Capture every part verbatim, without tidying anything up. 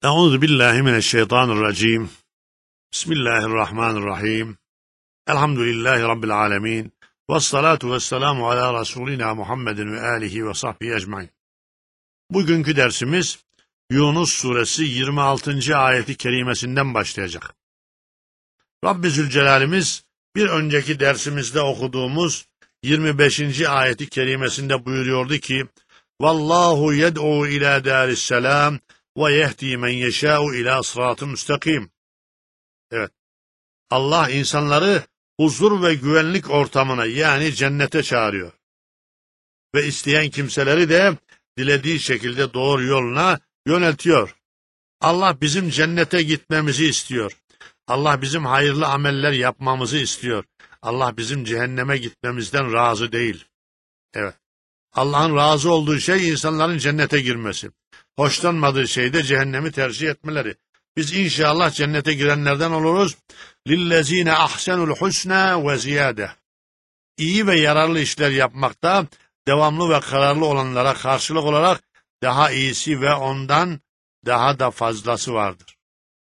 Euzu billahi mineşşeytanirracim. Bismillahirrahmanirrahim. Elhamdülillahi Rabbil alemin. Vessalatu vesselamu ala Resulina Muhammedin ve alihi ve sahbihi ecmain. Bugünkü dersimiz Yunus suresi yirmi altıncı ayeti kerimesinden başlayacak. Rabbi Zülcelal'imiz bir önceki dersimizde okuduğumuz yirmi beşinci ayeti kerimesinde buyuruyordu ki: Vallahu yed'u ila darisselam ve yehdi men yeşâ'u ila sıratı müstakim. Evet, Allah insanları huzur ve güvenlik ortamına, yani cennete çağırıyor. Ve isteyen kimseleri de dilediği şekilde doğru yoluna yöneltiyor. Allah bizim cennete gitmemizi istiyor. Allah bizim hayırlı ameller yapmamızı istiyor. Allah bizim cehenneme gitmemizden razı değil. Evet, Allah'ın razı olduğu şey insanların cennete girmesi. Hoşlanmadığı şey de cehennemi tercih etmeleri. Biz inşallah cennete girenlerden oluruz. Lillezine ahsenul husna ve ziyade. İyi ve yararlı işler yapmakta devamlı ve kararlı olanlara karşılık olarak daha iyisi ve ondan daha da fazlası vardır.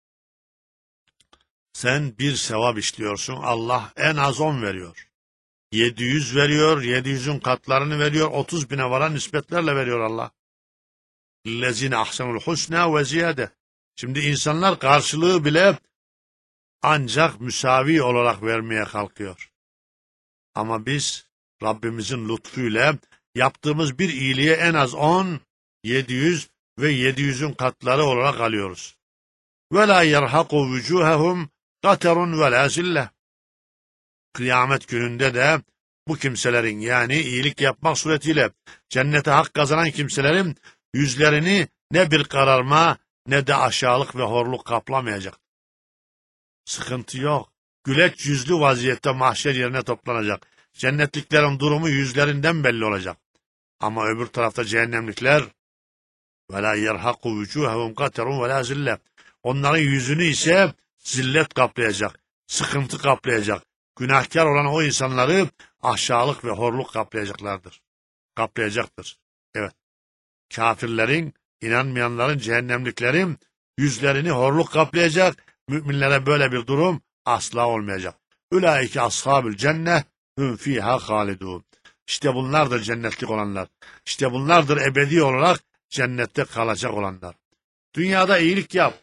Sen bir sevap işliyorsun, Allah en az on veriyor. yedi yüz veriyor, yedi yüzün katlarını veriyor, otuz bine varan nispetlerle veriyor Allah. Lillezine ahsenul husna ve ziyade. Şimdi insanlar karşılığı bile ancak müsavi olarak vermeye kalkıyor. Ama biz Rabbimizin lütfuyla yaptığımız bir iyiliğe en az on, yedi yüz ve yedi yüzün katları olarak alıyoruz. Ve la yerhaku vucuhahum qaterun ve la zillah. Kıyamet gününde de bu kimselerin, yani iyilik yapmak suretiyle cennete hak kazanan kimselerin yüzlerini ne bir kararma ne de aşağılık ve horluk kaplamayacak. Sıkıntı yok. Güleç yüzlü vaziyette mahşer yerine toplanacak. Cennetliklerin durumu yüzlerinden belli olacak. Ama öbür tarafta cehennemlikler وَلَا يَرْحَقُ وُجُوهَهُمْ قَتَرٌ وَلَا zille. Onların yüzünü ise zillet kaplayacak, sıkıntı kaplayacak. Günahkar olan o insanları aşağılık ve horluk kaplayacaklardır. Kaplayacaktır. Evet. Kafirlerin, inanmayanların, cehennemliklerin yüzlerini horluk kaplayacak. Müminlere böyle bir durum asla olmayacak. Ulaike ashabül cenneh hum fiha halidun. İşte bunlardır cennetlik olanlar. İşte bunlardır ebedi olarak cennette kalacak olanlar. Dünyada iyilik yap.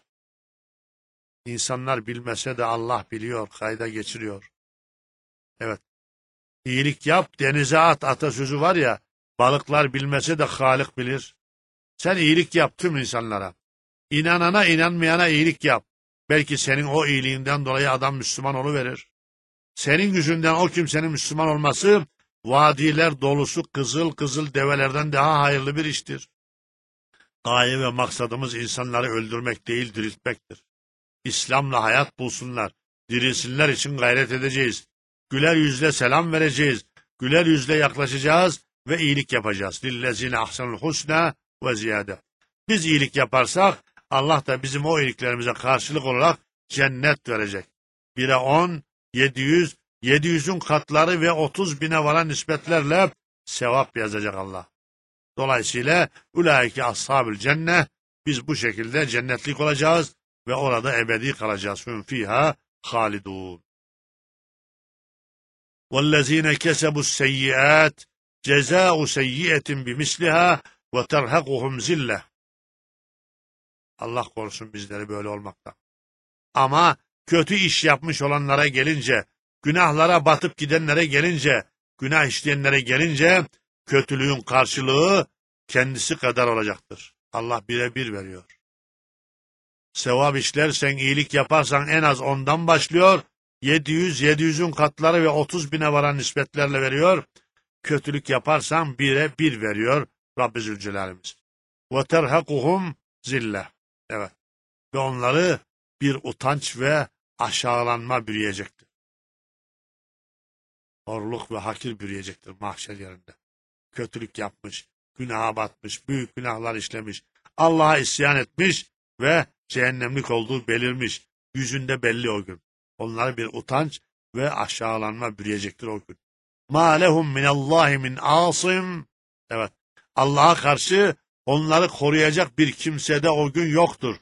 İnsanlar bilmese de Allah biliyor, kayda geçiriyor. Evet. İyilik yap, denize at atasözü var ya, balıklar bilmese de Halik bilir. Sen iyilik yap tüm insanlara. İnanana inanmayana iyilik yap. Belki senin o iyiliğinden dolayı adam Müslüman oluverir. Senin yüzünden o kimsenin Müslüman olması vadiler dolusu kızıl kızıl develerden daha hayırlı bir iştir. Gaye ve maksadımız insanları öldürmek değil, diriltmektir. İslam'la hayat bulsunlar, dirilsinler için gayret edeceğiz. Güler yüzle selam vereceğiz. Güler yüzle yaklaşacağız ve iyilik yapacağız. Lillezine ahsenul husna ve ziyade. Biz iyilik yaparsak Allah da bizim o iyiliklerimize karşılık olarak cennet verecek. Bire on, yedi yüz, yedi yüzün katları ve otuz bine varan nispetlerle sevap yazacak Allah. Dolayısıyla ulaike ashabül cenneh, biz bu şekilde cennetlik olacağız ve orada ebedi kalacağız. Hum fiha halidun. وَالَّذ۪ينَ كَسَبُوا السَّيِّئَاتِ جَزَاءُ سَيِّئَةٍ بِمِثْلِهَا وَتَرْهَقُهُمْ zille. Allah korusun bizleri böyle olmaktan. Ama kötü iş yapmış olanlara gelince, günahlara batıp gidenlere gelince, günah işleyenlere gelince, kötülüğün karşılığı kendisi kadar olacaktır. Allah birebir veriyor. Sevap işlersen, iyilik yaparsan en az ondan başlıyor, yedi yüz, yedi yüzün katları ve otuz bine varan nispetlerle veriyor. Kötülük yaparsan bire bir veriyor Rabbi Zülcelal'imiz. وَتَرْهَقُهُمْ zille. Evet. Ve onları bir utanç ve aşağılanma bürüyecektir. Horluk ve hakir bürüyecektir mahşer yerinde. Kötülük yapmış, günaha batmış, büyük günahlar işlemiş, Allah'a isyan etmiş ve cehennemlik olduğu belirmiş. Yüzünde belli o gün. Onları bir utanç ve aşağılanma bürüyecektir o gün. مَا لَهُمْ مِنَ اللّٰهِ مِنْ عَاصِمٍ. Evet. Allah'a karşı onları koruyacak bir kimse de o gün yoktur.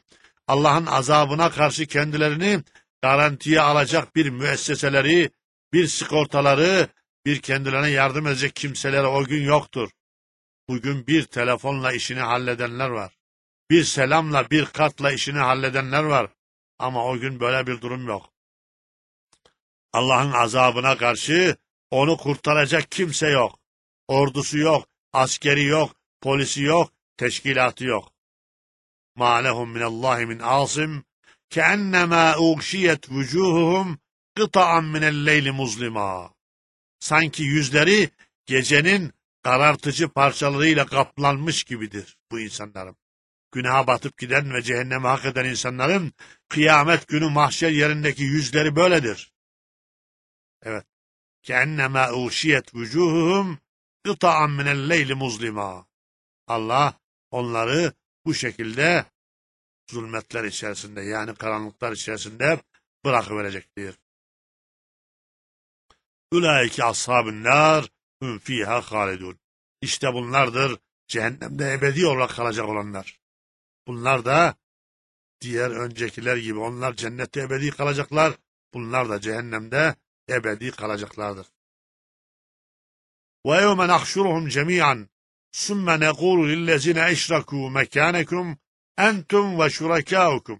Allah'ın azabına karşı kendilerini garantiye alacak bir müesseseleri, bir sigortaları, bir kendilerine yardım edecek kimseleri o gün yoktur. Bugün bir telefonla işini halledenler var. Bir selamla, bir kartla işini halledenler var. Ama o gün böyle bir durum yok. Allah'ın azabına karşı onu kurtaracak kimse yok. Ordusu yok, askeri yok, polisi yok, teşkilatı yok. مَا لَهُمْ مِنَ اللّٰهِ مِنْ عَاصِمٍ كَأَنَّمَا اُغْشِيَتْ وُجُوهُهُمْ قِطَعًا مِنَ اللَّيْلِ مُظْلِمًا. Sanki yüzleri gecenin karartıcı parçalarıyla kaplanmış gibidir bu insanların. Günaha batıp giden ve cehenneme hak eden insanların kıyamet günü mahşer yerindeki yüzleri böyledir. Evet. كَأَنَّمَا اُغْشِيَتْ وُجُوهُهُمْ قِطَعًا مِنَ اللَّيْلِ مُظْلِمًا. Allah onları bu şekilde zulmetler içerisinde, yani karanlıklar içerisinde bırakıverecektir. Ulaike ashabun nar hum fiha halidun. İşte bunlardır cehennemde ebedi olarak kalacak olanlar. Bunlar da diğer öncekiler gibi onlar cennette ebedi kalacaklar. Bunlar da cehennemde ebedi kalacaklardır. Ve yevme nahşuruhum cemi'an sümme nekulu lillezine eşrakû mekânekum entum ve şurekâukum.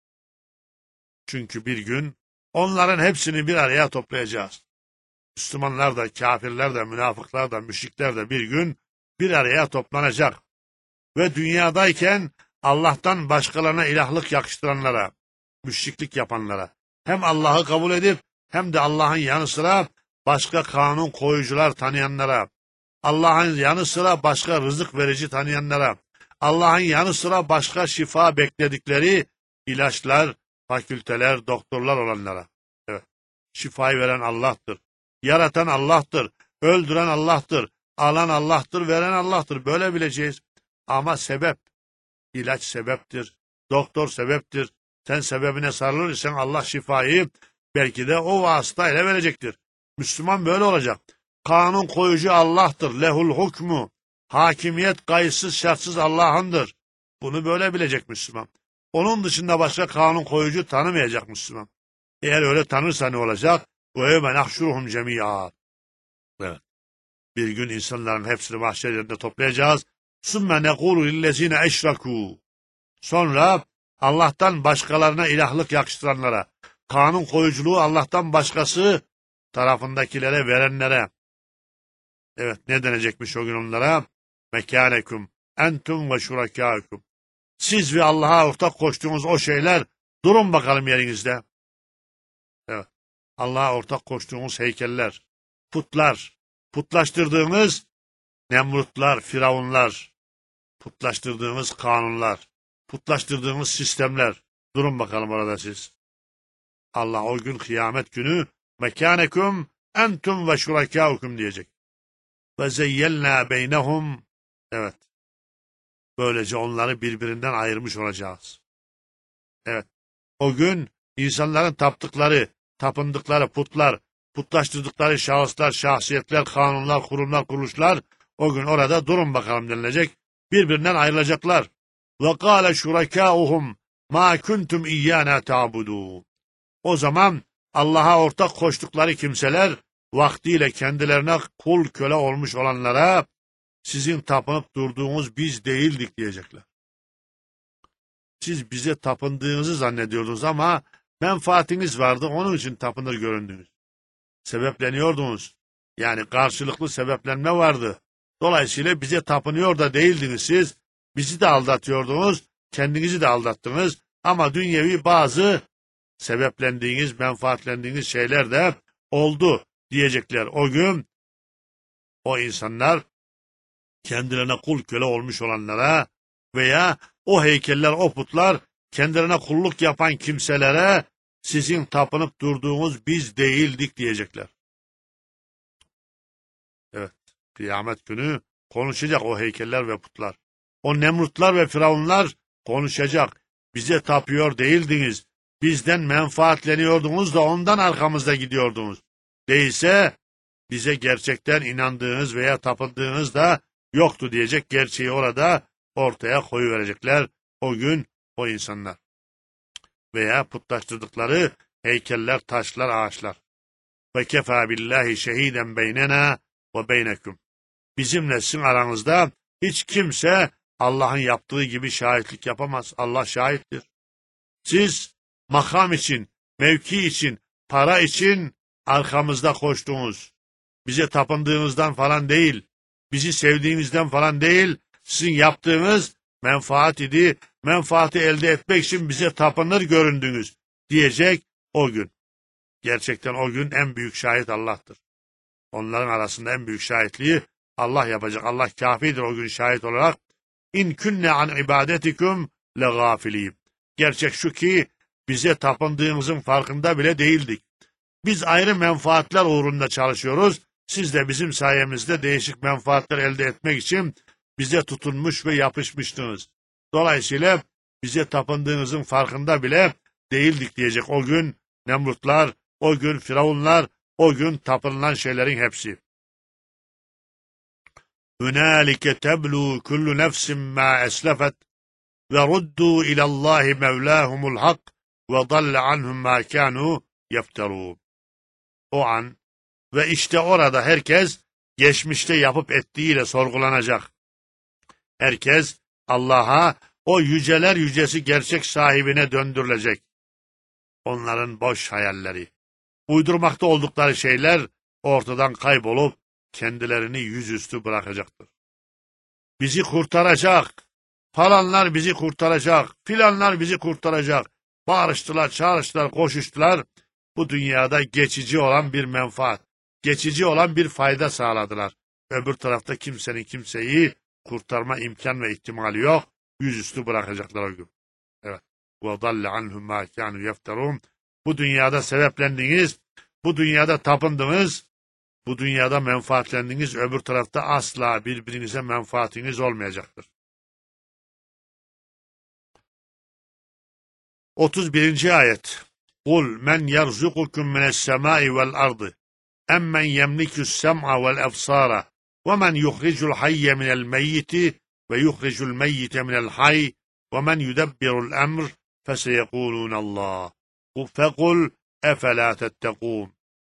Çünkü bir gün onların hepsini bir araya toplayacağız. Müslümanlar da, kafirler de, münafıklar da, müşrikler de bir gün bir araya toplanacak. Ve dünyadayken Allah'tan başkalarına ilahlık yakıştıranlara, müşriklik yapanlara, hem Allah'ı kabul edip hem de Allah'ın yanı sıra başka kanun koyucular tanıyanlara, Allah'ın yanı sıra başka rızık verici tanıyanlara, Allah'ın yanı sıra başka şifa bekledikleri ilaçlar, fakülteler, doktorlar olanlara. Evet, şifayı veren Allah'tır. Yaratan Allah'tır. Öldüren Allah'tır. Alan Allah'tır. Veren Allah'tır. Böyle bileceğiz. Ama sebep, ilaç sebeptir. Doktor sebeptir. Sen sebebine sarılır isen Allah şifayı belki de o vasıtayla verecektir. Müslüman böyle olacak. Kanun koyucu Allah'tır. Lehul hukmu. Hakimiyet kayıtsız şartsız Allah'ındır. Bunu böyle bilecek Müslüman. Onun dışında başka kanun koyucu tanımayacak Müslüman. Eğer öyle tanırsa ne olacak? وَيَوْمَ نَحْشُرُهُمْ جَمِيعًا. Evet. Bir gün insanların hepsini mahşer yerinde toplayacağız. ثُمَّ نَقُولُ لِلَّذ۪ينَ اَشْرَكُوا. Sonra Allah'tan başkalarına ilahlık yakıştıranlara, kanun koyuculuğu Allah'tan başkası tarafındakilere verenlere. Evet, ne denecekmiş o gün onlara? مَكَانَكُمْ اَنْتُمْ وَشُرَكَاكُمْ. Siz ve Allah'a ortak koştuğunuz o şeyler, durun bakalım yerinizde. Evet. Allah'a ortak koştuğumuz heykeller, putlar, putlaştırdığımız Nemrutlar, Firavunlar, putlaştırdığımız kanunlar, putlaştırdığımız sistemler. Durun bakalım orada siz. Allah o gün kıyamet günü mekânekum entum ve şurekâukum diyecek. Ve zeyyelnâ beynehum. Evet. Böylece onları birbirinden ayırmış olacağız. Evet. O gün insanların taptıkları, tapındıkları putlar, putlaştırdıkları şahıslar, şahsiyetler, kanunlar, kurumlar, kuruluşlar o gün orada durun bakalım denilecek. Birbirinden ayrılacaklar. Ve kâle şurekâuhum mâ kuntum iyyâna ta'budûn. O zaman Allah'a ortak koştukları kimseler vaktiyle kendilerine kul köle olmuş olanlara sizin tapınıp durduğunuz biz değildik diyecekler. Siz bize tapındığınızı zannediyordunuz ama menfaatiniz vardı, onun için tapınır göründünüz. Sebepleniyordunuz. Yani karşılıklı sebeplenme vardı. Dolayısıyla bize tapınıyor da değildiniz siz. Bizi de aldatıyordunuz, kendinizi de aldattınız. Ama dünyevi bazı sebeplendiğiniz, menfaatlendiğiniz şeyler de oldu diyecekler. O gün o insanlar kendilerine kul köle olmuş olanlara veya o heykeller, o putlar kendilerine kulluk yapan kimselere sizin tapınıp durduğunuz biz değildik diyecekler. Evet, kıyamet günü konuşacak o heykeller ve putlar. O Nemrutlar ve Firavunlar konuşacak. Bize tapıyor değildiniz. Bizden menfaatleniyordunuz da ondan arkamızda gidiyordunuz. Değilse bize gerçekten inandığınız veya tapındığınız da yoktu diyecek, gerçeği orada ortaya koyuverecekler o gün o insanlar. veya putlaştırdıkları heykeller, taşlar, ağaçlar. Ve kefâ billahi şehîden beynena ve beynekum. Bizimle sizin aranızda hiç kimse Allah'ın yaptığı gibi şahitlik yapamaz. Allah şahittir. Siz makam için, mevki için, para için arkamızda koştunuz. Bize tapındığınızdan falan değil, bizi sevdiğinizden falan değil, sizin yaptığınız menfaat idi, menfaati elde etmek için bize tapınır göründünüz diyecek o gün. Gerçekten o gün en büyük şahit Allah'tır. Onların arasında en büyük şahitliği Allah yapacak. Allah kafidir o gün şahit olarak. İn künne an ibadetikum le gafiliyim. Gerçek şu ki bize tapındığımızın farkında bile değildik. Biz ayrı menfaatler uğrunda çalışıyoruz. Siz de bizim sayemizde değişik menfaatler elde etmek için bize tutunmuş ve yapışmıştınız. Dolayısıyla bize tapındığınızın farkında bile değildik diyecek o gün Nemrutlar, o gün Firavunlar, o gün tapınılan şeylerin hepsi. Hünâlike teblû kullu nefsin mâ eslefet ve ruddû ilallâhi mevlâhumul hak ve dalle anhum mâ kânû yefterûn. O an ve işte orada herkes geçmişte yapıp ettiğiyle sorgulanacak. Herkes Allah'a, o yüceler yücesi gerçek sahibine döndürülecek. Onların boş hayalleri, uydurmakta oldukları şeyler ortadan kaybolup kendilerini yüzüstü bırakacaktır. Bizi kurtaracak, falanlar bizi kurtaracak, filanlar bizi kurtaracak. Bağırıştılar, çağrıştılar, koşuştular. Bu dünyada geçici olan bir menfaat, geçici olan bir fayda sağladılar. Öbür tarafta kimsenin kimseyi kurtarma imkan ve ihtimali yok. Yüzüstü bırakacaklar o gün. Evet. وَضَلَّ عَنْهُمْ مَا كَانُوا يَفْتَرُونَ. Bu dünyada sebeplendiniz, bu dünyada tapındınız, bu dünyada menfaatlendiniz, öbür tarafta asla birbirinize menfaatiniz olmayacaktır. otuz birinci ayet. قُلْ مَنْ يَرْزُقُكُمْ مِنَ السَّمَاءِ وَالْأَرْضِ اَمَّنْ يَمْلِكُ السَّمْعَ وَالْأَبْصَارَ وَمَنْ يُخْرِجُ الْحَيَّ مِنَ الْمَيِّتِ وَيُخْرِجُ الْمَيِّتَ مِنَ الْحَيِّ وَمَنْ يُدَبِّرُ الْأَمْرِ فَسَيَقُولُونَ اللّٰهُ فَقُلْ اَفَلَا تَتَّقُونَ.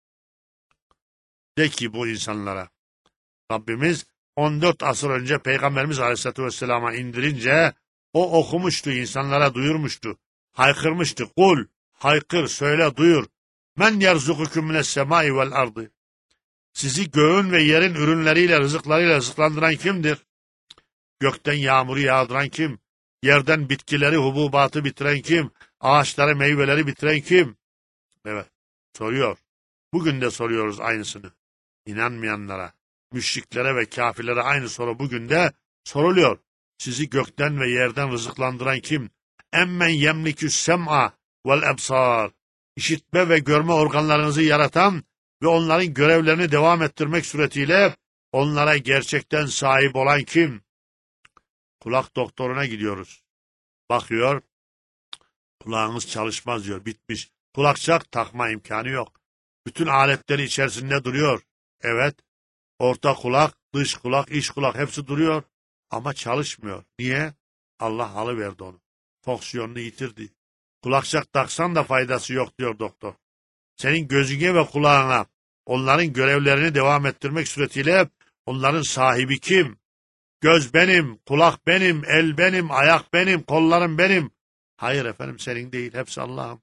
De ki bu insanlara, Rabbimiz on dört asır önce Peygamberimiz Aleyhisselatü Vesselam'a indirince o okumuştu, insanlara duyurmuştu, haykırmıştı. Kul, haykır, söyle, duyur. Men yerzukukum mines semai vel ardı. Sizi göğün ve yerin ürünleriyle, rızıklarıyla rızıklandıran kimdir? Gökten yağmuru yağdıran kim? Yerden bitkileri, hububatı bitiren kim? Ağaçları, meyveleri bitiren kim? Evet, soruyor. Bugün de soruyoruz aynısını. İnanmayanlara, müşriklere ve kafirlere aynı soru bugün de soruluyor. Sizi gökten ve yerden rızıklandıran kim? Emmen yemlikü's sem'a vel ebsar. İşitme ve görme organlarınızı yaratan ve onların görevlerini devam ettirmek suretiyle onlara gerçekten sahip olan kim? Kulak doktoruna gidiyoruz. Bakıyor, kulağınız çalışmaz diyor, bitmiş. Kulakçak takma imkanı yok. Bütün aletleri içerisinde duruyor. Evet, orta kulak, dış kulak, iç kulak hepsi duruyor ama çalışmıyor. Niye? Allah alıverdi onu. Fonksiyonunu yitirdi. Kulakçak taksan da faydası yok diyor doktor. Senin gözüne ve kulağına onların görevlerini devam ettirmek suretiyle onların sahibi kim? Göz benim, kulak benim, el benim, ayak benim, kollarım benim. Hayır efendim, senin değil, hepsi Allah'ım.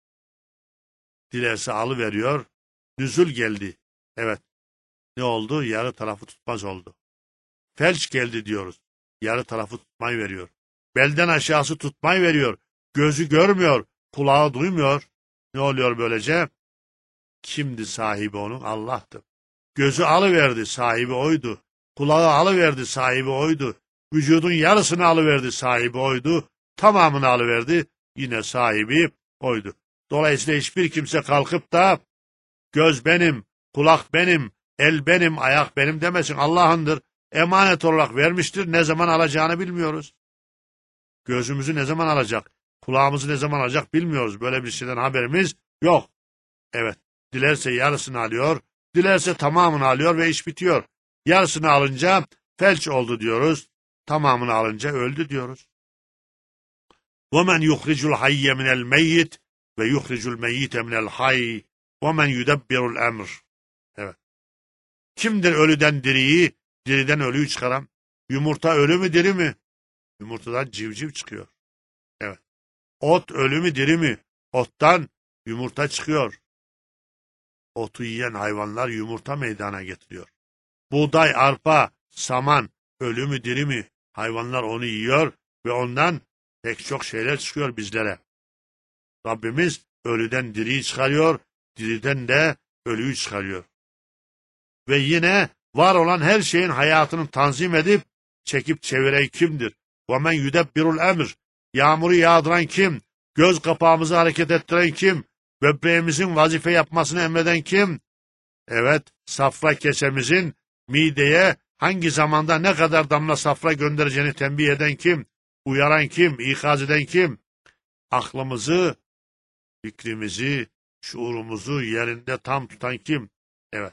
Dilerse alıveriyor. Nüzul geldi. Evet. Ne oldu? Yarı tarafı tutmaz oldu. Felç geldi diyoruz. Yarı tarafı tutmayı veriyor. Belden aşağısı tutmayı veriyor. Gözü görmüyor, kulağı duymuyor. Ne oluyor böylece? Kimdi sahibi onun? Allah'tı. Gözü alıverdi, sahibi oydu. Kulağı alıverdi, sahibi oydu. Vücudun yarısını alıverdi, sahibi oydu. Tamamını alıverdi, yine sahibi oydu. Dolayısıyla hiçbir kimse kalkıp da göz benim, kulak benim, el benim, ayak benim demesin. Allah'ındır. Emanet olarak vermiştir. Ne zaman alacağını bilmiyoruz. Gözümüzü ne zaman alacak? Kulağımızı ne zaman alacak bilmiyoruz. Böyle bir şeyden haberimiz yok. Evet. Dilerse yarısını alıyor. Dilerse tamamını alıyor ve iş bitiyor. Yarısını alınca felç oldu diyoruz. Tamamını alınca öldü diyoruz. وَمَنْ يُخْرِجُ الْحَيَّ مِنَ الْمَيِّتِ وَيُخْرِجُ الْمَيِّتَ مِنَ الْحَيِّ وَمَنْ يُدَبِّرُ الْأَمْرِ. Evet. Kimdir ölüden diriyi, diriden ölüyü çıkaran? Yumurta ölü mü diri mi? Yumurtadan civciv çıkıyor. Evet. Ot ölü mü diri mi? Ottan yumurta çıkıyor. Otu yiyen hayvanlar yumurta meydana getiriyor. Buğday, arpa, saman ölü mü diri mi? Hayvanlar onu yiyor ve ondan pek çok şeyler çıkıyor bizlere. Rabbimiz ölüden diriyi çıkarıyor, diriden de ölüyü çıkarıyor. Ve yine var olan her şeyin hayatını tanzim edip çekip çeviren kimdir? وَمَنْ يُدَبِّرُ الْاَمْرِ. Yağmuru yağdıran kim? Göz kapağımızı hareket ettiren kim? Böbreğimizin vazife yapmasını emreden kim? Evet, safra keçemizin mideye hangi zamanda ne kadar damla safra göndereceğini tembih eden kim? Uyaran kim? İkaz eden kim? Aklımızı, fikrimizi, şuurumuzu yerinde tam tutan kim? Evet.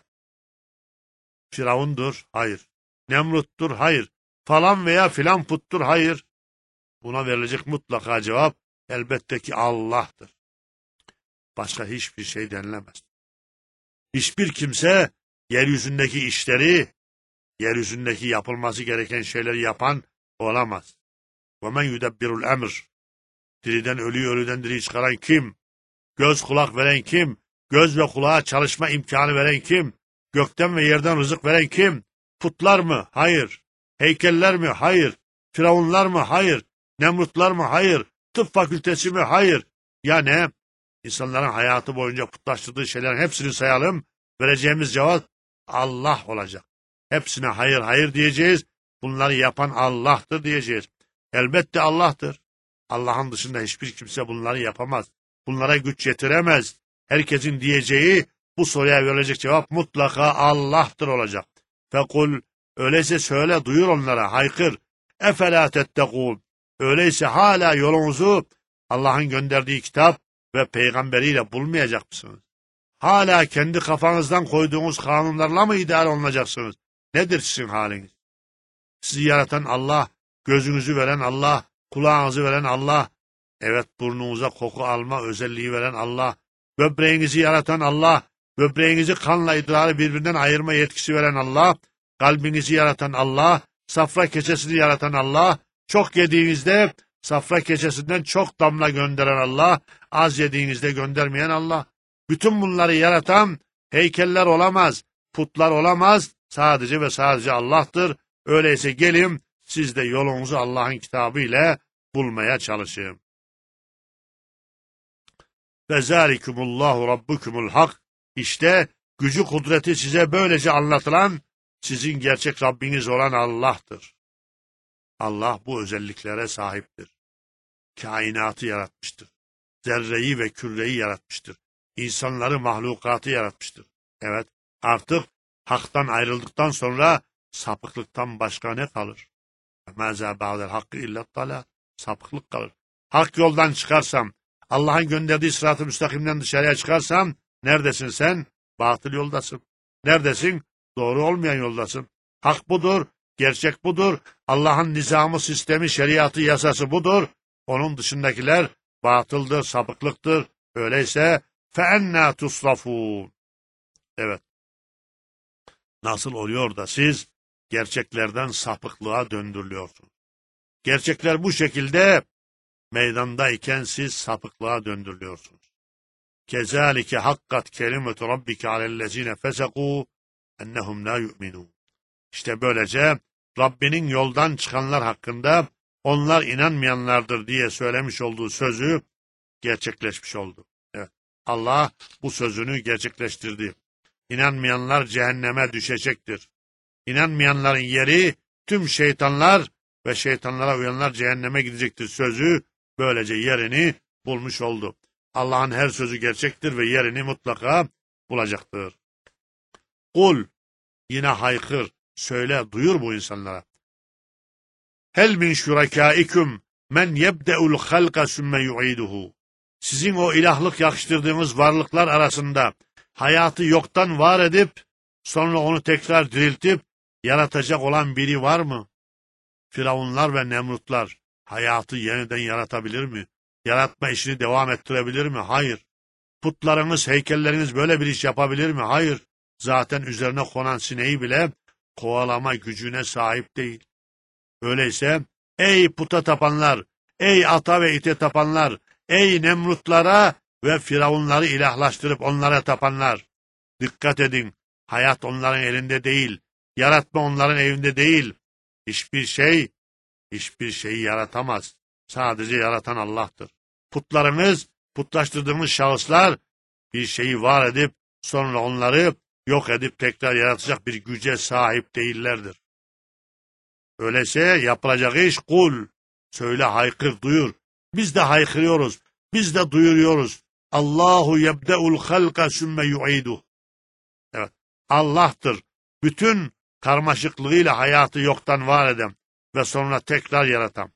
Firavundur? Hayır. Nemrut'tur? Hayır. Falan veya filan puttur? Hayır. Buna verilecek mutlaka cevap elbette ki Allah'tır. Başka hiçbir şey denilemez. Hiçbir kimse yeryüzündeki işleri, yeryüzündeki yapılması gereken şeyleri yapan olamaz. وَمَنْ يُدَبِّرُ الْاَمْرِ. Diriden ölüyü, ölüden diriyi çıkaran kim? Göz kulak veren kim? Göz ve kulağa çalışma imkanı veren kim? Gökten ve yerden rızık veren kim? Putlar mı? Hayır. Heykeller mi? Hayır. Firavunlar mı? Hayır. Nemrutlar mı? Hayır. Tıp fakültesi mi? Hayır. Ya ne? İnsanların hayatı boyunca putlaştırdığı şeylerin hepsini sayalım. Vereceğimiz cevap Allah olacak. Hepsine hayır hayır diyeceğiz. Bunları yapan Allah'tır diyeceğiz. Elbette Allah'tır. Allah'ın dışında hiçbir kimse bunları yapamaz. Bunlara güç yetiremez. Herkesin diyeceği bu soruya verilecek cevap mutlaka Allah'tır olacak. Fekul, öyleyse söyle, duyur onlara, haykır. Efelâ tettekûn. Öyleyse hala yolunuzu Allah'ın gönderdiği kitap ve peygamberiyle bulmayacak mısınız? Hala kendi kafanızdan koyduğunuz kanunlarla mı idare olunacaksınız? Nedir sizin haliniz? Sizi yaratan Allah, gözünüzü veren Allah, kulağınızı veren Allah, evet burnunuza koku alma özelliği veren Allah, böbreğinizi yaratan Allah, böbreğinizi kanla idrarı birbirinden ayırma yetkisi veren Allah, kalbinizi yaratan Allah, safra keçesini yaratan Allah, çok yediğinizde safra keçesinden çok damla gönderen Allah, az yediğinizde göndermeyen Allah. Bütün bunları yaratan heykeller olamaz, putlar olamaz, sadece ve sadece Allah'tır. Öyleyse gelin siz de yolunuzu Allah'ın kitabı ile bulmaya çalışın. Fezalikumullahu rabbukumul hak. İşte gücü kudreti size böylece anlatılan sizin gerçek Rabbiniz olan Allah'tır. Allah bu özelliklere sahiptir. Kainatı yaratmıştır. Zerreyi ve küreyi yaratmıştır. İnsanları, mahlukatı yaratmıştır. Evet, artık haktan ayrıldıktan sonra sapıklıktan başka ne kalır? Mâzâ ba'del hakkı illet dalâl. Sapıklık kalır. Hak yoldan çıkarsam, Allah'ın gönderdiği sırat-ı müstakimden dışarıya çıkarsam, neredesin sen? Batıl yoldasın. Neredesin? Doğru olmayan yoldasın. Hak budur, gerçek budur. Allah'ın nizamı, sistemi, şeriatı, yasası budur. Onun dışındakiler batıldır, sapıklıktır. Öyleyse فَاَنَّا تُصْرَفُونَ. Evet. Nasıl oluyor da siz gerçeklerden sapıklığa döndürülüyorsunuz? Gerçekler bu şekilde meydandayken siz sapıklığa döndürülüyorsunuz. Kezalike hakkat kelimetu rabbike alellezine fesekû ennehum la yu'minûn. İşte böylece Rabbinin yoldan çıkanlar hakkında onlar inanmayanlardır diye söylemiş olduğu sözü gerçekleşmiş oldu. Evet. Allah bu sözünü gerçekleştirdi. İnanmayanlar cehenneme düşecektir. İnanmayanların yeri tüm şeytanlar ve şeytanlara uyanlar cehenneme gidecektir sözü böylece yerini bulmuş oldu. Allah'ın her sözü gerçektir ve yerini mutlaka bulacaktır. Kul, yine haykır, söyle, duyur bu insanlara. Hel min şurakâikum men yebde'ul halqa sümme yu'iduhu. Sizin o ilahlık yakıştırdığınız varlıklar arasında hayatı yoktan var edip sonra onu tekrar diriltip yaratacak olan biri var mı? Firavunlar ve Nemrutlar hayatı yeniden yaratabilir mi? Yaratma işini devam ettirebilir mi? Hayır. Putlarınız, heykelleriniz böyle bir iş yapabilir mi? Hayır. Zaten üzerine konan sineği bile kovalama gücüne sahip değil. Öyleyse ey puta tapanlar, ey ata ve ite tapanlar, ey Nemrutlara ve Firavunları ilahlaştırıp onlara tapanlar, dikkat edin, hayat onların elinde değil, yaratma onların evinde değil. Hiçbir şey, hiçbir şeyi yaratamaz. Sadece yaratan Allah'tır. Putlarınız, putlaştırdığımız şahıslar bir şeyi var edip sonra onları yok edip tekrar yaratacak bir güce sahip değillerdir. Öyleyse yapılacak iş kul. Söyle, haykır, duyur. Biz de haykırıyoruz. Biz de duyuruyoruz. Allahu yebde'ul halka sümme yu'iduh. Evet. Allah'tır. Bütün karmaşıklığıyla hayatı yoktan var eden ve sonra tekrar yaratan.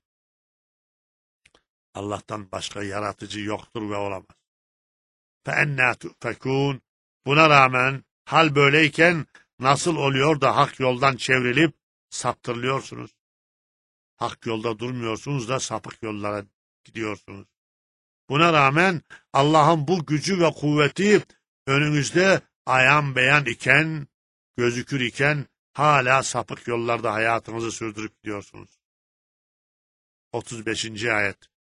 Allah'tan başka yaratıcı yoktur ve olamaz. فَاَنَّا تُؤْفَكُونَ. Buna rağmen hal böyleyken nasıl oluyor da hak yoldan çevrilip saptırılıyorsunuz? Hak yolda durmuyorsunuz da sapık yollara gidiyorsunuz. Buna rağmen Allah'ın bu gücü ve kuvveti önünüzde ayan beyan iken, gözükür iken hala sapık yollarda hayatınızı sürdürüp gidiyorsunuz. otuz beşinci ayet.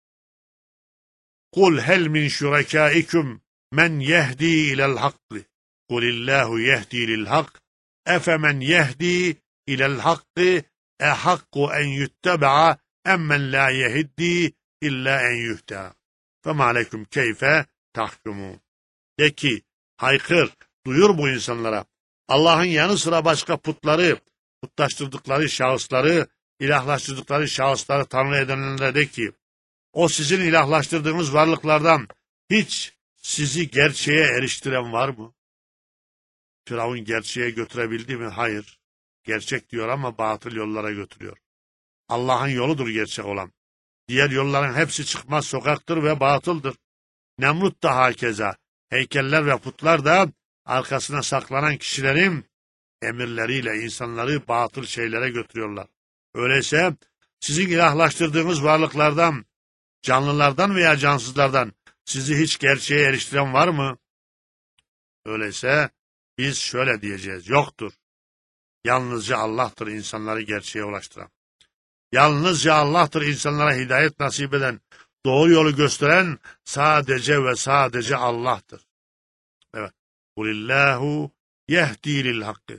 Kul hel min şurekâikum men yehdi ilel hakkı. Kulillahu yehdi lil hak. Efemen yehdi ilel hakkı ehakku en yutteba'a emmen la yehiddi illa en yuhta. Fema aleyküm keyfe tahkumun. De ki, haykır, duyur bu insanlara. Allah'ın yanı sıra başka putları, putlaştırdıkları şahısları, ilahlaştırdıkları şahısları tanrı edenlere de ki, o sizin ilahlaştırdığınız varlıklardan hiç sizi gerçeğe eriştiren var mı? Firavun gerçeğe götürebildi mi? Hayır. Gerçek diyor ama batıl yollara götürüyor. Allah'ın yoludur gerçek olan. Diğer yolların hepsi çıkmaz sokaktır ve batıldır. Nemrut da hakeza. Heykeller ve putlar da arkasına saklanan kişilerin emirleriyle insanları batıl şeylere götürüyorlar. Öyleyse sizin ilahlaştırdığınız varlıklardan, canlılardan veya cansızlardan sizi hiç gerçeğe eriştiren var mı? Öyleyse biz şöyle diyeceğiz. Yoktur. Yalnızca Allah'tır insanları gerçeğe ulaştıran. Yalnızca Allah'tır insanlara hidayet nasip eden, doğru yolu gösteren sadece ve sadece Allah'tır. Evet. Kulillahu yehdi lil hakkı.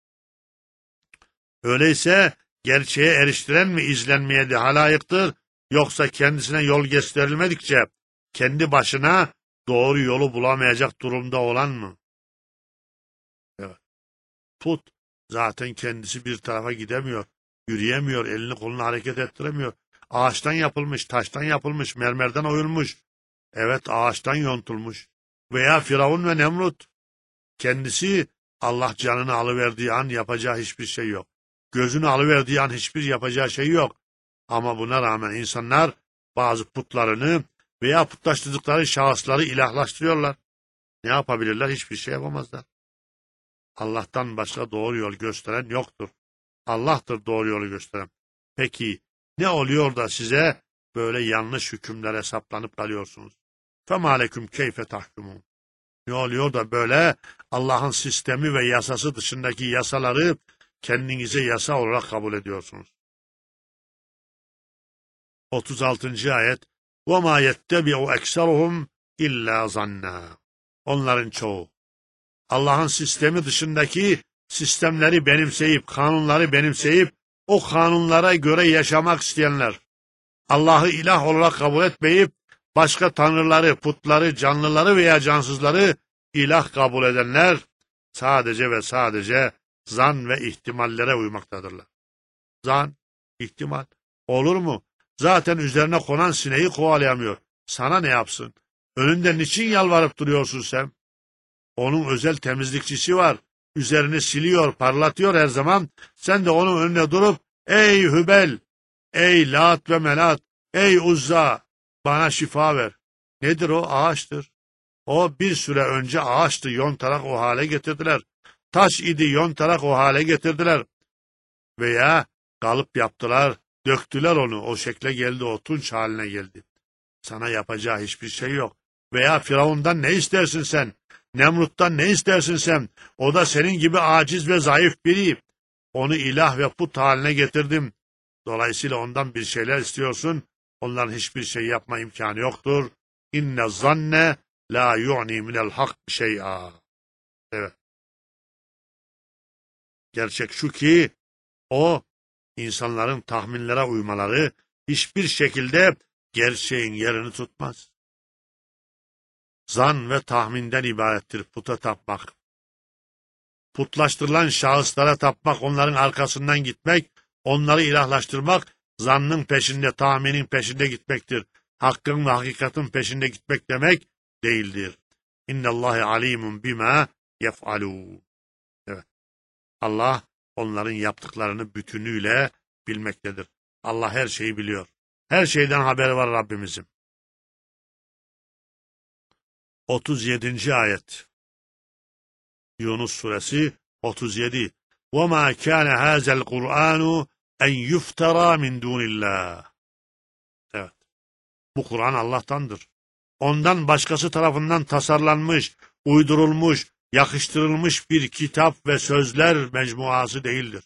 Öyleyse gerçeğe eriştiren mi izlenmeye daha layıktır, yoksa kendisine yol gösterilmedikçe kendi başına doğru yolu bulamayacak durumda olan mı? Evet. Put zaten kendisi bir tarafa gidemiyor, yürüyemiyor, elini kolunu hareket ettiremiyor. Ağaçtan yapılmış, taştan yapılmış, mermerden oyulmuş. Evet, ağaçtan yontulmuş. Veya Firavun ve Nemrut. Kendisi Allah canını alıverdiği an yapacağı hiçbir şey yok. Gözünü alıverdiği an hiçbir yapacağı şey yok. Ama buna rağmen insanlar bazı putlarını veya putlaştırdıkları şahısları ilahlaştırıyorlar. Ne yapabilirler? Hiçbir şey yapamazlar. Allah'tan başka doğru yol gösteren yoktur. Allah'tır doğru yolu gösteren. Peki ne oluyor da size böyle yanlış hükümlere saplanıp kalıyorsunuz? فَمَا عَلَيْكُمْ كَيْفَ تَحْكُمُونَ. Ne oluyor da böyle Allah'ın sistemi ve yasası dışındaki yasaları kendinize yasa olarak kabul ediyorsunuz? otuz altıncı ayet. وَمَا يَتَّبِعُ اَكْسَرُهُمْ اِلَّا ظَنَّا. Onların çoğu Allah'ın sistemi dışındaki sistemleri benimseyip, kanunları benimseyip, o kanunlara göre yaşamak isteyenler, Allah'ı ilah olarak kabul etmeyip, başka tanrıları, putları, canlıları veya cansızları ilah kabul edenler, sadece ve sadece zan ve ihtimallere uymaktadırlar. Zan, ihtimal, olur mu? Zaten üzerine konan sineği kovalayamıyor. Sana ne yapsın? Önünde niçin yalvarıp duruyorsun sen? Onun özel temizlikçisi var. Üzerini siliyor, parlatıyor her zaman. Sen de onun önüne durup, ey Hübel, ey Lat ve Menat, ey Uzza, bana şifa ver. Nedir o? Ağaçtır. O bir süre önce ağaçtı, yontarak o hale getirdiler. Taş idi, yontarak o hale getirdiler. Veya kalıp yaptılar, Döktüler onu, o şekle geldi, o tunç haline geldi. Sana yapacağı hiçbir şey yok. Veya Firavun'dan ne istersin sen? Nemrut'tan ne istersin sen? O da senin gibi aciz ve zayıf biri. Onu ilah ve put haline getirdim. Dolayısıyla ondan bir şeyler istiyorsun. Onların hiçbir şey yapma imkanı yoktur. İnne zanne la yu'ni minel hak şey'a. Evet. Gerçek şu ki o insanların tahminlere uymaları hiçbir şekilde gerçeğin yerini tutmaz. Zan ve tahminden ibarettir puta tapmak. Putlaştırılan şahıslara tapmak, onların arkasından gitmek, onları ilahlaştırmak, zannın peşinde, tahminin peşinde gitmektir. Hakkın ve hakikatin peşinde gitmek demek değildir. İnnallâhe alimun bima yef'alûn. Evet. Allah onların yaptıklarını bütünüyle bilmektedir. Allah her şeyi biliyor. Her şeyden haberi var Rabbimizin. otuz yedinci ayet. Yunus suresi otuz yedi. وَمَا كَانَ هَذَا الْقُرْآنُ اَنْ يُفْتَرَى مِنْ دُونِ اللّٰهِ. Evet. Bu Kur'an Allah'tandır. Ondan başkası tarafından tasarlanmış, uydurulmuş, yakıştırılmış bir kitap ve sözler mecmuası değildir.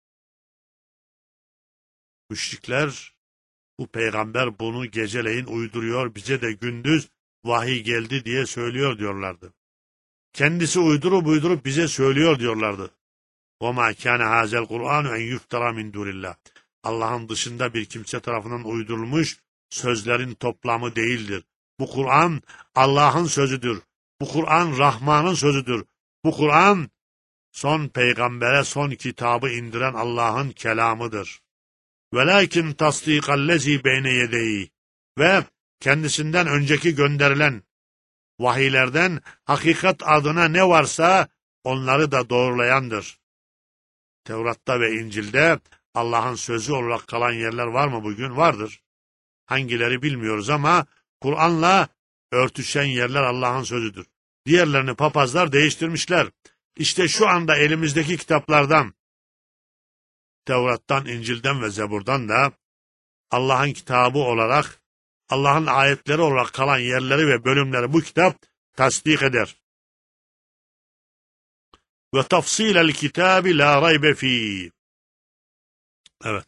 Müşrikler, bu peygamber bunu geceleyin uyduruyor, bize de gündüz vahiy geldi diye söylüyor diyorlardı. Kendisi uydurup uydurup bize söylüyor diyorlardı. وَمَا كَانَ هَذَا الْقُرْآنُ اَنْ يُفْتَرَى مِنْ دُونِ اللّٰهِ. Allah'ın dışında bir kimse tarafından uydurulmuş sözlerin toplamı değildir. Bu Kur'an Allah'ın sözüdür. Bu Kur'an Rahman'ın sözüdür. Bu Kur'an son peygambere son kitabı indiren Allah'ın kelamıdır. وَلَاكِنْ تَصْدِيقَ الَّذ۪ي بَيْنَ يَدَيْهِ. Ve kendisinden önceki gönderilen vahiylerden hakikat adına ne varsa onları da doğrulayandır. Tevrat'ta ve İncil'de Allah'ın sözü olarak kalan yerler var mı bugün? Vardır. Hangileri bilmiyoruz ama Kur'an'la örtüşen yerler Allah'ın sözüdür. Diğerlerini papazlar değiştirmişler. İşte şu anda elimizdeki kitaplardan, Tevrat'tan, İncil'den ve Zebur'dan da Allah'ın kitabı olarak, Allah'ın ayetleri olarak kalan yerleri ve bölümleri bu kitap tasdik eder. Ve tafsilel kitabi la raybe fî. Evet.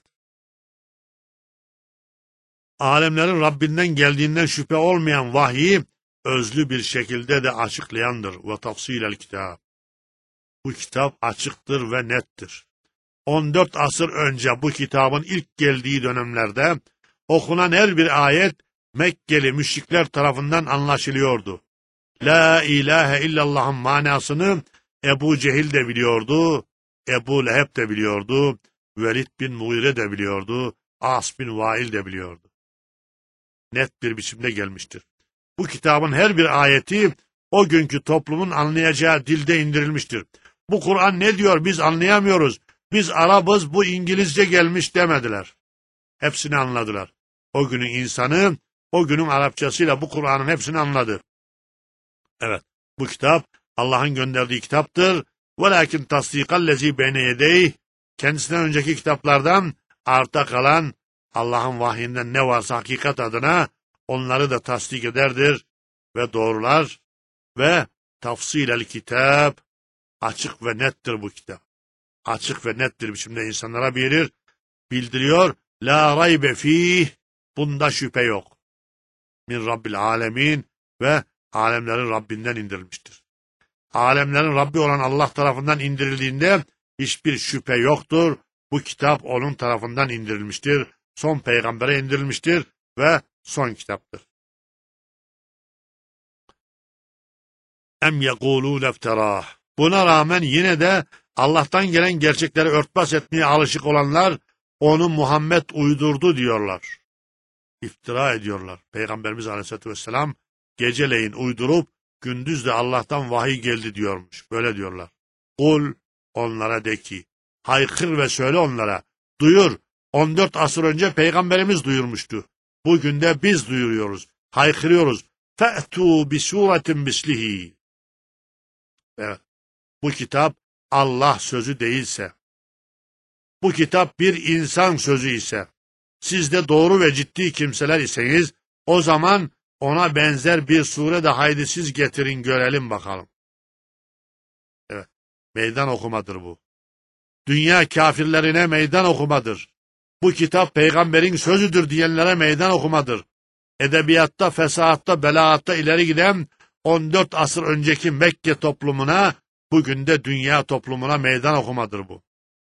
Alemlerin Rabbinden geldiğinden şüphe olmayan vahyi özlü bir şekilde de açıklayandır. Ve tafsilel kitab. Bu kitap açıktır ve nettir. on dört asır önce bu kitabın ilk geldiği dönemlerde okunan her bir ayet Mekkeli müşrikler tarafından anlaşılıyordu. La ilahe illallah'ın manasını Ebu Cehil de biliyordu, Ebu Leheb de biliyordu, Velid bin Muire de biliyordu, As bin Vail de biliyordu. Net bir biçimde gelmiştir. Bu kitabın her bir ayeti o günkü toplumun anlayacağı dilde indirilmiştir. Bu Kur'an ne diyor biz anlayamıyoruz, biz Arabız bu İngilizce gelmiş demediler. Hepsini anladılar. O günün insanı, o günün Arapçasıyla bu Kur'an'ın hepsini anladı. Evet, bu kitap Allah'ın gönderdiği kitaptır. وَلَاكِنْ تَصْدِيقَ الَّذ۪ي بَيْنَ يَدَيْهِ. Kendisinden önceki kitaplardan arta kalan Allah'ın vahyinden ne varsa hakikat adına onları da tasdik ederdir ve doğrular ve tafsilel kitap, açık ve nettir bu kitap. Açık ve net bir biçimde insanlara bilir, bildiriyor. La raybe fîh. Bunda şüphe yok. Min Rabbil alemin ve alemlerin Rabbinden indirilmiştir. Alemlerin Rabbi olan Allah tarafından indirildiğinde hiçbir şüphe yoktur. Bu kitap onun tarafından indirilmiştir. Son peygambere indirilmiştir ve son kitaptır. Em yekulûne ifterâh. Buna rağmen yine de Allah'tan gelen gerçekleri örtbas etmeye alışık olanlar onu Muhammed uydurdu diyorlar. İftira ediyorlar. Peygamberimiz Aleyhisselatü Vesselam geceleyin uydurup gündüz de Allah'tan vahiy geldi diyormuş. Böyle diyorlar. Kul, onlara de ki, haykır ve söyle onlara, duyur. on dört asır önce Peygamberimiz duyurmuştu. Bugün de biz duyuruyoruz, haykırıyoruz. Fe'tû bi sûretin mislihi. Evet, bu kitap Allah sözü değilse, bu kitap bir insan sözü ise, Siz de doğru ve ciddi kimseler iseniz, o zaman ona benzer bir sure de haydi siz getirin görelim bakalım. Evet, meydan okumadır bu. Dünya kafirlerine meydan okumadır. Bu kitap peygamberin sözüdür diyenlere meydan okumadır. Edebiyatta, fesahatta, belaatta ileri giden on dört asır önceki Mekke toplumuna, bugün de dünya toplumuna meydan okumadır bu.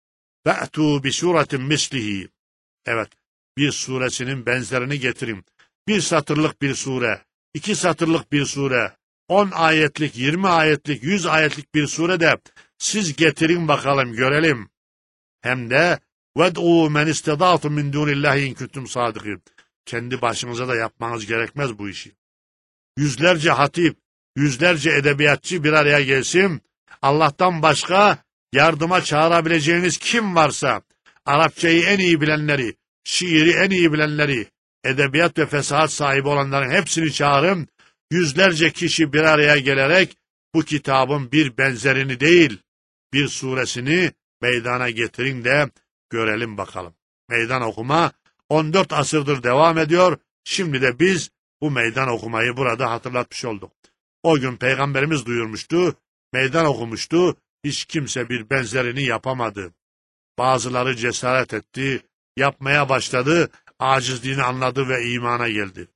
Ve'tû bi suretin mislihi. Evet, bir suresinin benzerini getirin. Bir satırlık bir sure, iki satırlık bir sure, on ayetlik, yirmi ayetlik, yüz ayetlik bir sure de siz getirin bakalım görelim. Hem de ved'û men istedâtu min dûnillâhi in kuntum sâdıkîn. Kendi başınıza da yapmanız gerekmez bu işi. Yüzlerce hatip, yüzlerce edebiyatçı bir araya gelsin, Allah'tan başka yardıma çağırabileceğiniz kim varsa, Arapçayı en iyi bilenleri, şiiri en iyi bilenleri, edebiyat ve fesahat sahibi olanların hepsini çağırın, yüzlerce kişi bir araya gelerek bu kitabın bir benzerini değil, bir suresini meydana getirin de görelim bakalım. Meydan okuma on dört asırdır devam ediyor, şimdi de biz bu meydan okumayı burada hatırlatmış olduk. O gün Peygamberimiz duyurmuştu, meydan okumuştu, hiç kimse bir benzerini yapamadı. Bazıları cesaret etti, yapmaya başladı, acizliğini anladı ve imana geldi.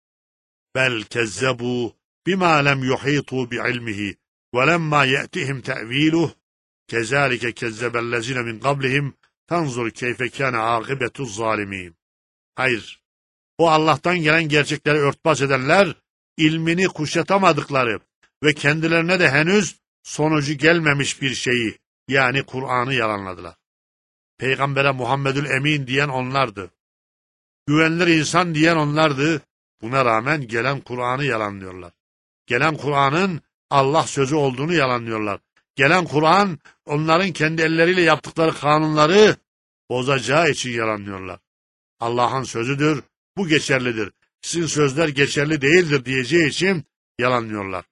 Bel kezzebu bima lem yuhitu bi ilmihi ve lemma ye'tihim te'viluh kezalike kezzebellezine min qablihim tanzur keyfe kâne âkibetuz zalimin. Hayır, o Allah'tan gelen gerçekleri örtbas edenler, ilmini kuşatamadıkları ve kendilerine de henüz sonucu gelmemiş bir şeyi, yani Kur'an'ı yalanladılar. Peygambere Muhammedül Emin diyen onlardı. Güvenilir insan diyen onlardı. Buna rağmen gelen Kur'an'ı yalanlıyorlar. Gelen Kur'an'ın Allah sözü olduğunu yalanlıyorlar. Gelen Kur'an, onların kendi elleriyle yaptıkları kanunları bozacağı için yalanlıyorlar. Allah'ın sözüdür, bu geçerlidir. Sizin sözler geçerli değildir diyeceği için yalanlıyorlar.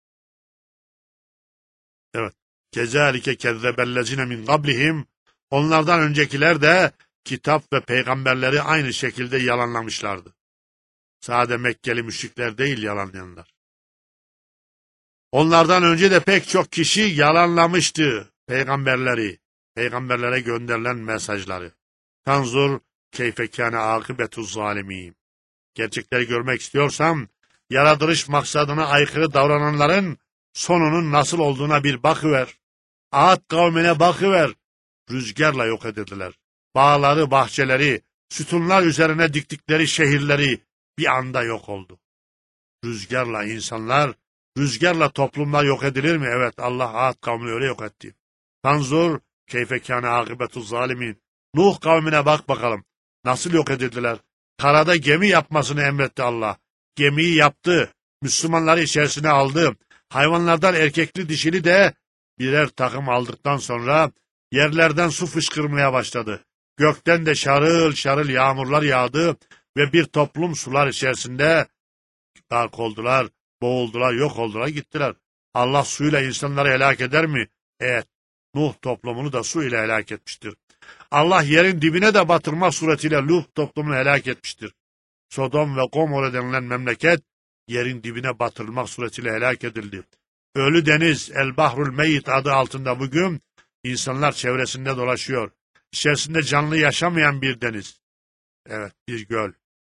Evet. Kezalike kezzebellezine min qablihim. Onlardan öncekiler de kitap ve peygamberleri aynı şekilde yalanlamışlardı. Sade Mekkeli müşrikler değil yalanlayanlar. Onlardan önce de pek çok kişi yalanlamıştı peygamberleri, peygamberlere gönderilen mesajları. Tanzur keyfe kâne âkibetuz zâlimîn. Gerçekleri görmek istiyorsam, yaratılış maksadına aykırı davrananların sonunun nasıl olduğuna bir bakıver. Ağat kavmine bakıver. Rüzgarla yok edildiler. Bağları, bahçeleri, sütunlar üzerine diktikleri şehirleri bir anda yok oldu. Rüzgarla insanlar, rüzgarla toplumlar yok edilir mi? Evet, Allah Ağat kavmini öyle yok etti. Tanzur keyfe kâne âkibetuz zâlimîn. Nuh kavmine bak bakalım. Nasıl yok edildiler? Karada gemi yapmasını emretti Allah. Gemiyi yaptı. Müslümanları içerisine aldı. Hayvanlardan erkekli dişili de birer takım aldıktan sonra yerlerden su fışkırmaya başladı. Gökten de şarıl şarıl yağmurlar yağdı ve bir toplum sular içerisinde gark oldular, boğuldular, yok oldular, gittiler. Allah suyla insanları helak eder mi? Evet, Nuh toplumunu da su ile helak etmiştir. Allah yerin dibine de batırma suretiyle Lut toplumunu helak etmiştir. Sodom ve Gomorra denilen memleket yerin dibine batırılmak suretiyle helak edildi. Ölü deniz El Bahrul Meyyit adı altında bugün insanlar çevresinde dolaşıyor. İçerisinde canlı yaşamayan bir deniz. Evet, bir göl.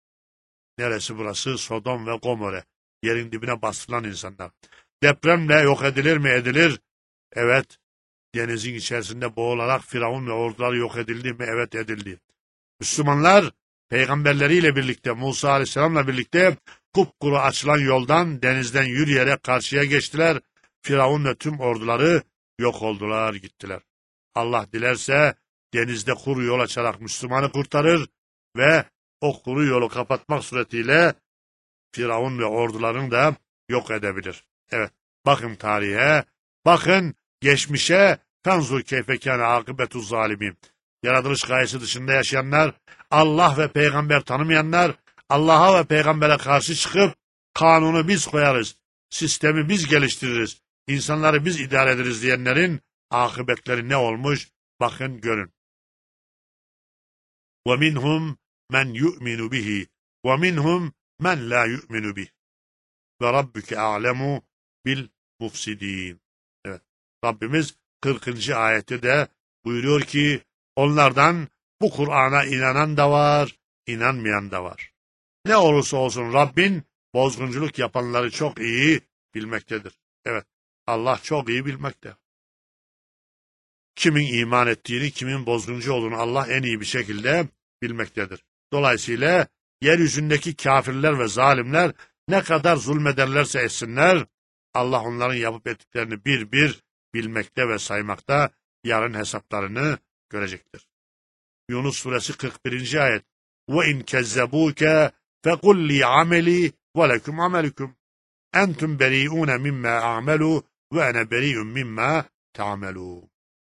Neresi burası? Sodom ve Gomorra. Yerin dibine bastırılan insanlar. Depremle yok edilir mi? Edilir. Evet. Denizin içerisinde boğularak Firavun ve orduları yok edildi mi? Evet, edildi. Müslümanlar peygamberleriyle birlikte, Musa Aleyhisselam'la birlikte kupkuru açılan yoldan denizden yürüyerek karşıya geçtiler. Firavun ve tüm orduları yok oldular, gittiler. Allah dilerse denizde kuru yol açarak Müslümanı kurtarır ve o kuru yolu kapatmak suretiyle Firavun ve ordularını da yok edebilir. Evet, bakın tarihe, bakın geçmişe, tanzur keyfe kâne âkibetuz zâlimîn. Yaratılış gayesi dışında yaşayanlar, Allah ve peygamber tanımayanlar, Allah'a ve peygambere karşı çıkıp kanunu biz koyarız, sistemi biz geliştiririz, insanları biz idare ederiz diyenlerin akıbetleri ne olmuş? Bakın görün. وَمِنْهُمْ men yu'minu bihi ve minhum men la yu'minu bih. Ve rabbuke a'lemu bil mufsidin. Evet. Rabbimiz kırkıncı ayette de buyuruyor ki onlardan bu Kur'an'a inanan da var, inanmayan da var. Ne olursa olsun Rabbin bozgunculuk yapanları çok iyi bilmektedir. Evet, Allah çok iyi bilmekte. Kimin iman ettiğini, kimin bozguncu olduğunu Allah en iyi bir şekilde bilmektedir. Dolayısıyla yeryüzündeki kafirler ve zalimler ne kadar zulmederlerse etsinler, Allah onların yapıp ettiklerini bir bir bilmekte ve saymakta, yarın hesaplarını görecektir. Yunus suresi kırk birinci ayet. Ve in kezzebuke fekul li ameli ve lekum amelukum. Entum beri'un mimma a'melu ve ene beri'un mimma ta'melun.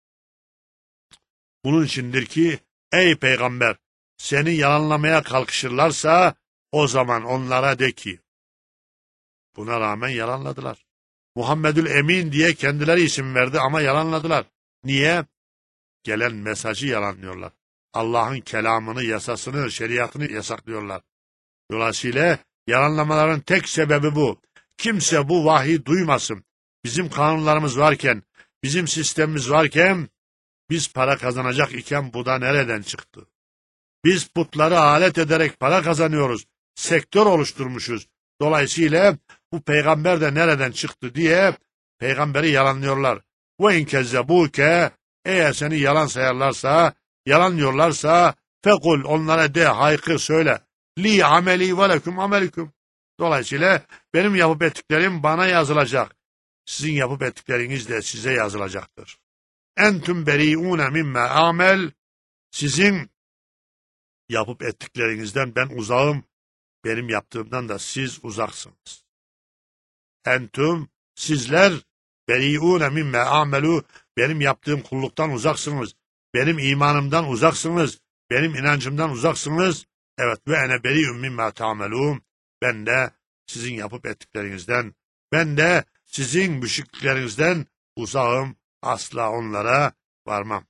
Bunun içindir ki ey peygamber seni yalanlamaya kalkışırlarsa o zaman onlara de ki buna rağmen yalanladılar. Muhammedül Emin diye kendileri isim verdi ama yalanladılar. Niye? Gelen mesajı yalanlıyorlar. Allah'ın kelamını, yasasını, şeriatını yasaklıyorlar. Dolayısıyla yalanlamaların tek sebebi bu. Kimse bu vahyi duymasın. Bizim kanunlarımız varken, bizim sistemimiz varken, biz para kazanacak iken bu da nereden çıktı? Biz putları alet ederek para kazanıyoruz. Sektör oluşturmuşuz. Dolayısıyla bu peygamber de nereden çıktı diye peygamberi yalanlıyorlar. Ve in kezzebuke eğer seni yalan sayarlarsa, yalanlıyorlarsa fekul onlara de haykır söyle. Li ameli ve leküm amelikum. Dolayısıyla benim yapıp ettiklerim bana yazılacak. Sizin yapıp ettikleriniz de size yazılacaktır. Entüm beri'une mimme amel. Sizin yapıp ettiklerinizden ben uzağım. Benim yaptığımdan da siz uzaksınız. Entüm, sizler beri'une mimme amelu. Benim yaptığım kulluktan uzaksınız. Benim imanımdan uzaksınız. Benim inancımdan uzaksınız. Evet ve ene beri'un mimme ta'melun. Ben de sizin yapıp ettiklerinizden, ben de sizin müşriklerinizden uzağım. Asla onlara varmam.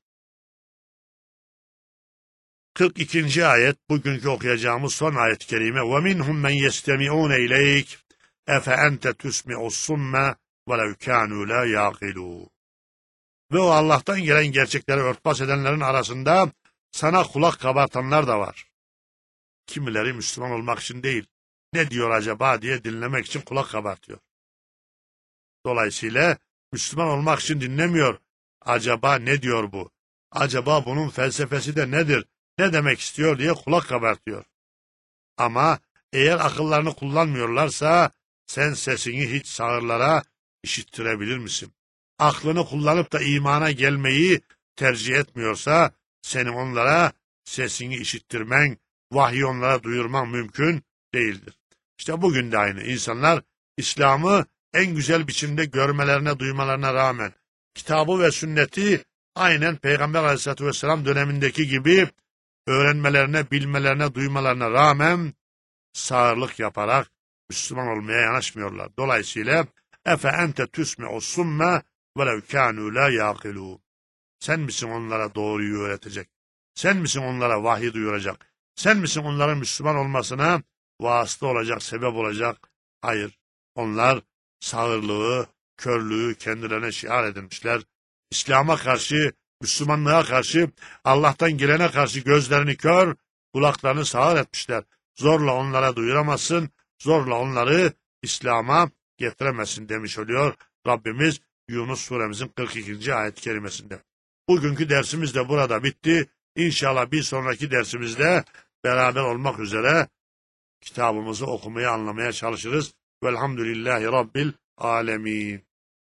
kırk ikinci ayet bugünkü okuyacağımız son ayet-i kerime. وَمِنْهُمْ مَنْ يَسْتَمِعُونَ اِلَيْكَ اَفَاَنْتَ تُسْمِعُ الصُّمَّ وَلَوْ كَانُوا لَا يَعْقِلُونَ. Ve o Allah'tan gelen gerçekleri örtbas edenlerin arasında sana kulak kabartanlar da var. Kimileri Müslüman olmak için değil, ne diyor acaba diye dinlemek için kulak kabartıyor. Dolayısıyla Müslüman olmak için dinlemiyor. Acaba ne diyor bu? Acaba bunun felsefesi de nedir? Ne demek istiyor diye kulak kabartıyor. Ama eğer akıllarını kullanmıyorlarsa sen sesini hiç sağırlara işittirebilir misin? Aklını kullanıp da imana gelmeyi tercih etmiyorsa senin onlara sesini işittirmen, vahyi onlara duyurman mümkün değildir. İşte bugün de aynı. İnsanlar İslam'ı en güzel biçimde görmelerine, duymalarına rağmen kitabı ve sünneti aynen Peygamber Aleyhisselatü Vesselam dönemindeki gibi öğrenmelerine, bilmelerine, duymalarına rağmen sağırlık yaparak Müslüman olmaya yanaşmıyorlar. Dolayısıyla efe ente tüsmi'u summe velev kânû lâ yâkilûn. Sen misin onlara doğruyu öğretecek? Sen misin onlara vahyi duyuracak? Sen misin onların Müslüman olmasına vasıta olacak, sebep olacak? Hayır. Onlar sağırlığı, körlüğü kendilerine şiar edinmişler. İslam'a karşı, Müslümanlığa karşı, Allah'tan gelene karşı gözlerini kör, kulaklarını sağır etmişler. Zorla onlara duyuramazsın, zorla onları İslam'a getiremezsin demiş oluyor Rabbimiz Yunus suremizin kırk ikinci ayet-i kerimesinde. Bugünkü dersimiz de burada bitti. İnşallah bir sonraki dersimizde beraber olmak üzere kitabımızı okumaya, anlamaya çalışırız. Velhamdülillahi Rabbil alemin.